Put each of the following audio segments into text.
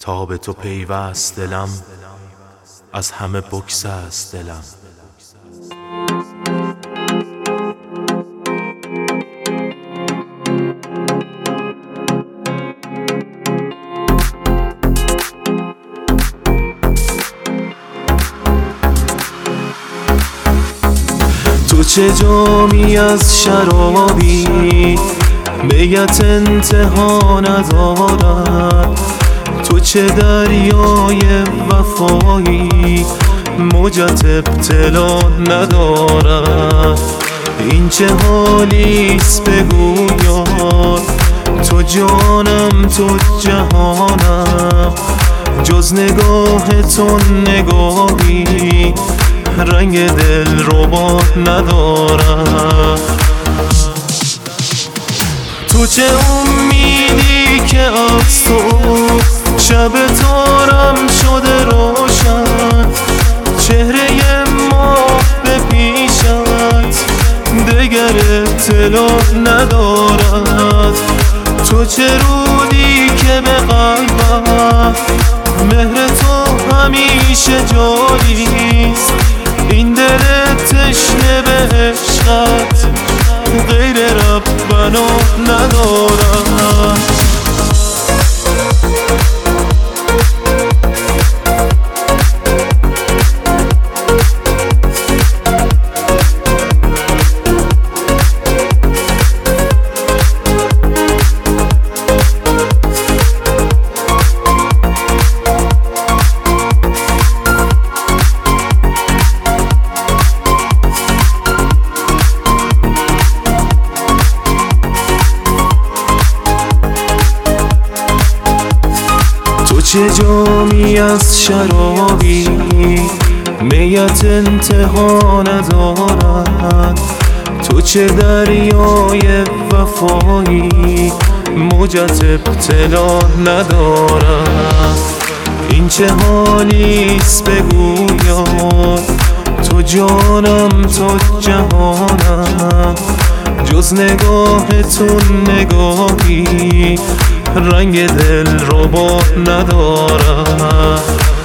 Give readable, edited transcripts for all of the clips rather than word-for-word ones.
تا به تو پیوست دلم، از همه بگسست دلم. تو چه جامی از شرابی میت انتها ندارد، تو چه دریای وفایی موجت ابتلا ندارد. این چه حالیست بگو یار، تو جانم تو جهانم، جز نگاه تو نگاهی رنگ دل ربا ندارد. تو چه امیدی که از تو شب تارم شده روشن، چهره ماه به پیشت دگر اطلاع ندارد. تو چه رودی که به قلبم مهر تو همیشه جاریست، این دل تشنه به عشقت غیر ربنا ندارد. تو چه جامی از شرابی میت انتها ندارد، تو چه دریای وفایی موجت ابتلا ندارد. این چه حالیست بگو یار، تو جانم تو جهانم، جز نگاه تو نگاهی رنگ دل ربا ندارد.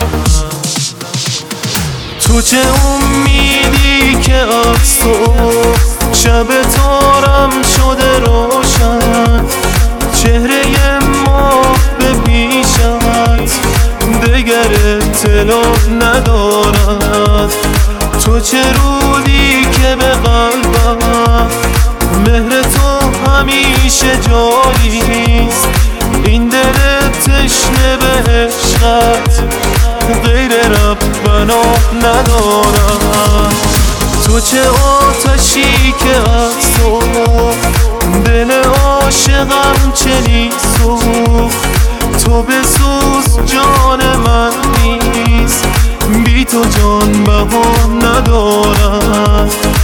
تو چه امیدی که از تو شب تارم شده روشن، چهره ماه به پیشت دگر اطلاع ندارد. تو چه رودی که به قلبم مهر تو همیشه جاریست، این دل تشنه به عشقت غیر ربنا ندارد. تو چه آتشی که از تو دل عاشقم چنین سوخت، تو بسوز جان من نیست، بی تو جان بها ندارد.